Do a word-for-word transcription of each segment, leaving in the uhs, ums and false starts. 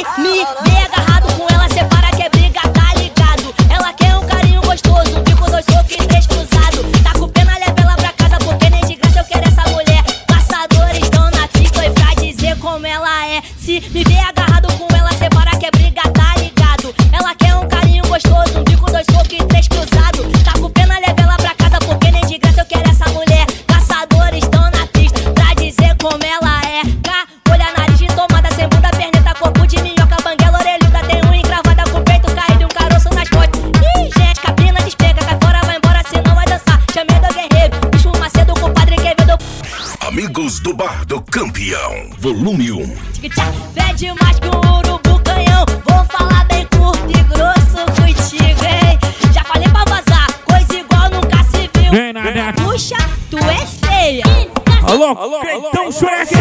me vê agarrado com ela, separa que é briga, tá ligado? Ela quer um carinho gostoso, um bico, dois socos e três cruzados. Tá com pena, leva ela pra casa, porque nem de graça eu quero essa mulher. Caçadores estão na pista e pra dizer como ela é. Se me vê agarrado com ela, separa que é briga, tá ligado? Ela quer um carinho gostoso, um bico, dois socos e três cruzados. Tá com pena, leva ela pra casa, porque nem de graça eu quero essa mulher. Caçadores estão na pista pra dizer como ela é. Cá, olha nariz de tomada, sem bunda, perneta, corpo de minhoca, banguela, orelhuda, tem um encravada com o peito caído e um caroço nas costas. Ih, gente, cabina despega, cai fora, vai embora, senão vai dançar. Chamei do guerreiro, bicho Macedo com o padre Quevedo. Amigos do Bar do Campeão, volume um. Pede mais que um urubu canhão, vou falar bem curto e grosso contigo, hein? Já falei pra vazar, coisa igual nunca se viu. Vem na net. Puxa, tu é feia. Alô, alô, Creitão Shrek.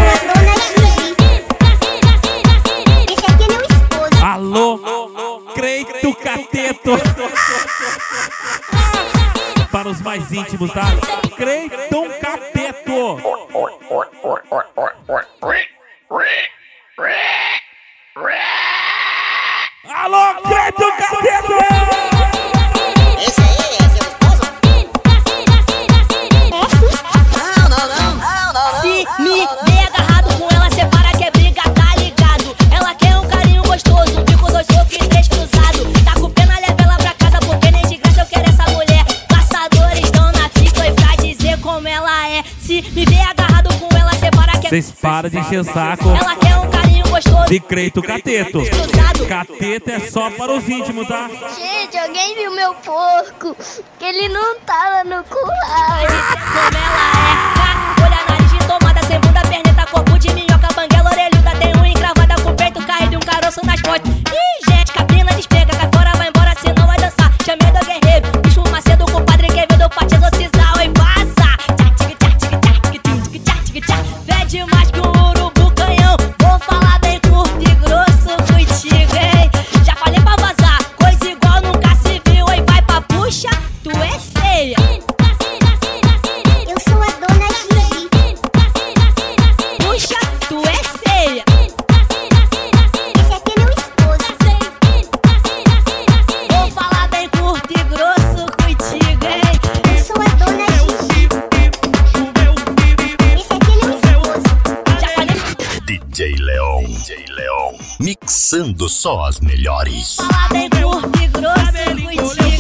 Alô, Creito Cateto. Para os mais íntimos, tá? Creitão Cateto. Alô, Creito Cateto. Esse aí é seu esposo? Não, não, não. Não, não, Se me vê agarrado com ela, separa que é briga, tá ligado? Ela quer um carinho gostoso, um bico, dois socos e três cruzados. Tá com pena, leva ela pra casa, porque nem de graça eu quero essa mulher. Caçadores estão na pista e pra dizer como ela é. Se me vê agarrado com ela, separa que é... Vocês param de encher o saco Ela quer um carinho gostoso de Creito Cateto. cruzado. Cateto é só para os íntimos, tá? Gente, alguém viu meu porco? Que ele não tava no curral. Como ela é, tá? Olha nariz de tomada, sem bunda, perneta, corpo de minhoca, banguela, orelhuda, tem um encravada com o peito caído e um caroço nas costas. Ih, gente, cabina despega, cai fora, vai embora, senão vai dançar. Chamei do guerreiro, bicho Macedo com o padre Quevedo pra te exorcizar, oi, passa. Pede mais que um urubu canhão, vou falar bem curto e grosso contigo, hein? Já falei pra vazar, coisa igual nunca se viu, oi, vai pra puxa, tu é feia. Eu sou a dona Gigi. Puxa, tu é feia. Esse aqui é meu esposo. Vou falar bem curto e grosso contigo, hein? Eu sou a dona Gigi. Esse aqui é meu esposo. Já falei D J Leon, D J Leon, mixando só as melhores. falar bem curto e grosso contigo.